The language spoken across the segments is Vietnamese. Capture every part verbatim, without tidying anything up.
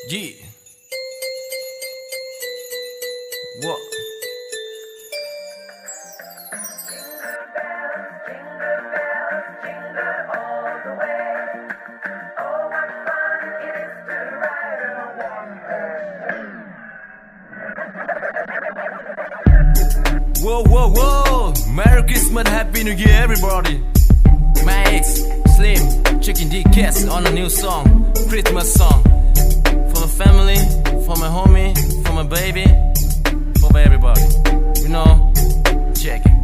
Yeah. What? Whoa, whoa, whoa! Merry Christmas, Happy New Year, everybody! My ex, Slim, Chicken D Cats on a new song, Christmas song. For my family, for my homie, for my baby, for everybody. You know, check it.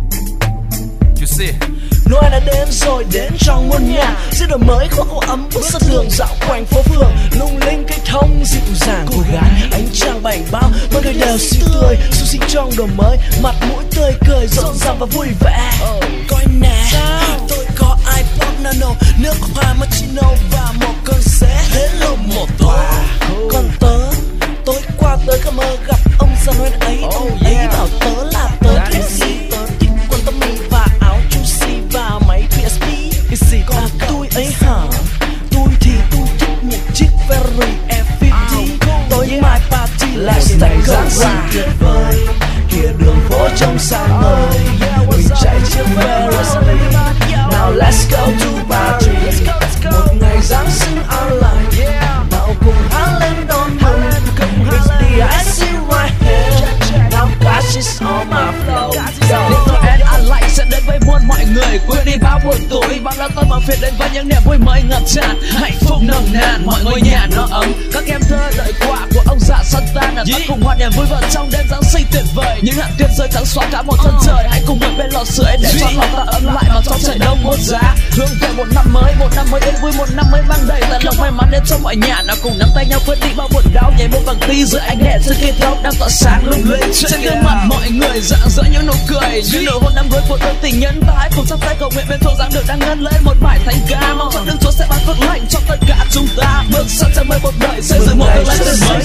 You see? Noel đã đến rồi, đến trong ngôi nhà giữa đời mới khoác áo ấm bước ra đường dạo quanh phố phường, lung linh cây thông dịu dàng cô gái, ánh trăng bảnh bao mọi người đều xinh tươi xung sinh trong đời mới, mặt mũi tươi cười rộn ràng và vui vẻ. Coi nè, tôi có iPod Nano, nước hoa Machino và một cơn xé hello một tòa. Còn tớ, tối qua tới cả mơ gặp ông già Noel ấy, ông ấy bảo tớ là tớ thích gì, tớ thích quần tơ mì và áo juicy và máy pê ét pê. Cái gì còn tôi ấy hả? Tôi thì tôi thích một chiếc Ferrari F năm mươi. Tối mai party lifestyle giáng sinh tuyệt vời, kia đường phố trong sáng ngời, mình chạy chiếc Ferrari. Now let's go to party, một ngày giáng sinh online. Nào cùng hát lên đón mừng, it's the icing right here. Now cash is on my flow. Noel an lành sẽ đến với muôn mọi người, quên đi bao buồn tối, bao lo toan mà phiền đến với những niềm vui mới ngập tràn, hạnh phúc nồng nàn, mọi ngôi nhà nó ấm. Các em thơ đợi quà của ông già Santa là ta cùng hòa niềm vui vợ trong đêm giáng sinh tuyệt vời. Những hạt tuyết rơi trắng xóa cả một chân trời, hãy cùng ngồi bên lò sưởi để cho lòng ta ấm lại mà trong trời đông một giá. Hướng về một năm mới, một năm mới yên vui, một năm mới mang đầy tận lòng may mắn đến cho mọi nhà. Nào cùng nắm tay nhau quên đi bao buồn đau, nhảy một bằng ti giữa ánh đèn sự kết thúc đang tỏa sáng lung linh trên gương mặt mọi người, rạng rỡ những nụ cười, những nụ hôn năm mới của đôi tình nhân. Ta hãy cùng chắp tay cầu nguyện bên thôn giáng được đang ngân lên một bài thánh ca, mong cho Đức Chúa sẽ ban phước lành cho tất cả chúng ta, bước sang trang mới một đời xây dựng một tương lai tươi mới.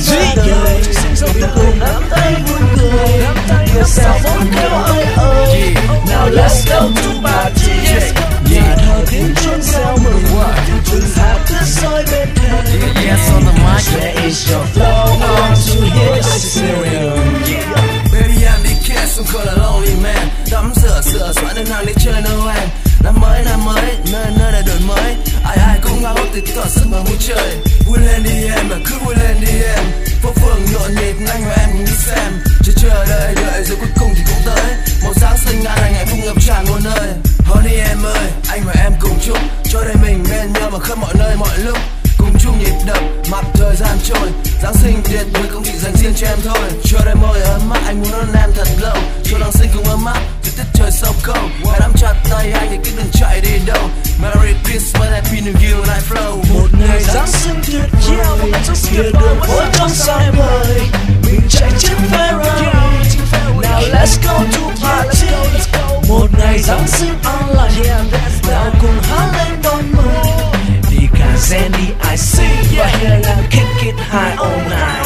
Mình cùng nắm tay vui cười, vừa sao vốn kêu ơi ơi. Now let's go to party, nhà thờ tiếng chuông reo mừng, từng hạt tuyết rơi bên thềm. Yes, on the mic. Where is your flow on to hear stereo? Baby, I'm the cat, không còn là lonely man. Tắm rửa sửa soạn đến hàng đi chơi Noel. Năm mới, năm mới, nơi nơi là đổi mới. Ai ai cũng háo hức thì tỏ sức mà vui chơi. Vui lên đi em, và cứ vui lên đi em. Phố phường nhộn nhịp, anh và em cùng đi xem. Chờ chờ đợi đợi rồi cuối cùng thì cũng tới. Một Giáng sinh an lành hạnh phúc ngập tràn muôn nơi. Honey em ơi, anh và em cùng chúc cho đời mình bên nhau mà khắp mọi nơi mọi lúc. Cùng chung nhịp đập, mặt thời gian trôi. Giáng sinh tuyệt vời không chỉ dành riêng cho em thôi. Cho đôi môi ấm áp, anh muốn ôm em thật lâu. Cho Giáng sinh cùng ấm áp, từ tiết trời sâu câu. Hãy nắm chặt tay anh thì cứ đừng chạy đi đâu. Merry Christmas, Happy New Year, life flow. Một ngày Giáng sinh tuyệt vời, kia đường phố trong sáng ngời, mình chạy chiếc Ferrari. Now let's go to party, một ngày Giáng sinh online. Nào cùng hát lên đón mừng, đi cả Zen đi I C, và here là kick it high all night.